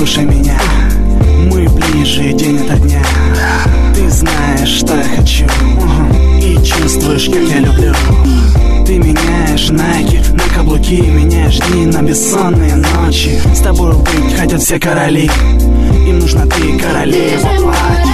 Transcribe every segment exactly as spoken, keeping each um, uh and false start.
Слушай меня, мы ближе день ото дня. Ты знаешь, что я хочу, и чувствуешь, как я люблю. Ты меняешь найки на каблуки, меняешь дни на бессонные ночи. С тобой быть хотят все короли, им нужна ты, королева платья.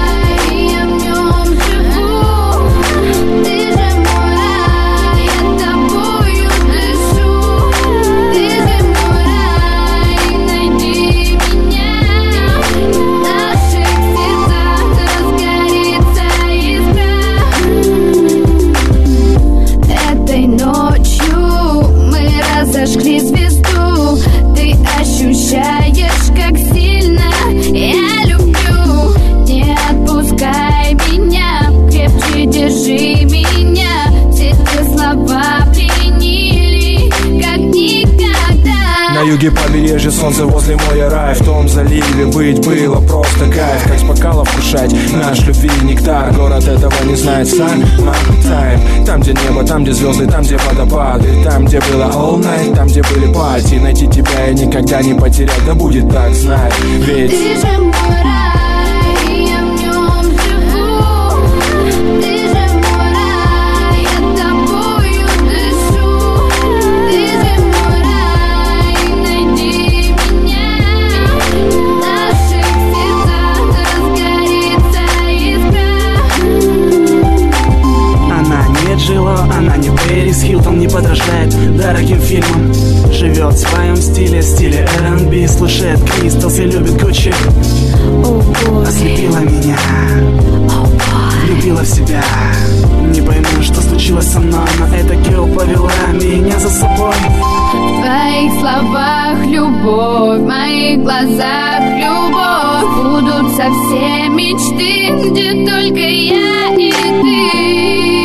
Зажгли звезду, ты ощущаешь, как сильно я люблю. Не отпускай меня, крепче держи меня. Все те слова пленили, как никогда. На юге побережья солнце возле моря рай. В том заливе быть было просто кайф. Как с бокала вкушать наш любви нектар. Город этого не знает, summertime. Там, где небо, там, где звезды, там, где водопады. Там, где было all night, там, где были пати. Найти тебя я никогда не потерять, да будет так, знай. Ведь ты же мой рай, я в нем живу. Ты же мой рай, я тобою дышу. Ты же мой рай, найди меня. В наших сердцах разгорится искра. Она не Джило, она не Пэрис Хилтон, не подражает дорогим фильмам. Живет в своем стиле, стиле эр энд би. Слушает Кристалс и любит Гуччи. Ослепила меня, влюбила в себя. Не пойму, что случилось со мной, но эта гео повела меня за собой. В твоих словах любовь, в моих глазах любовь. Будутся все мечты, где только я и ты.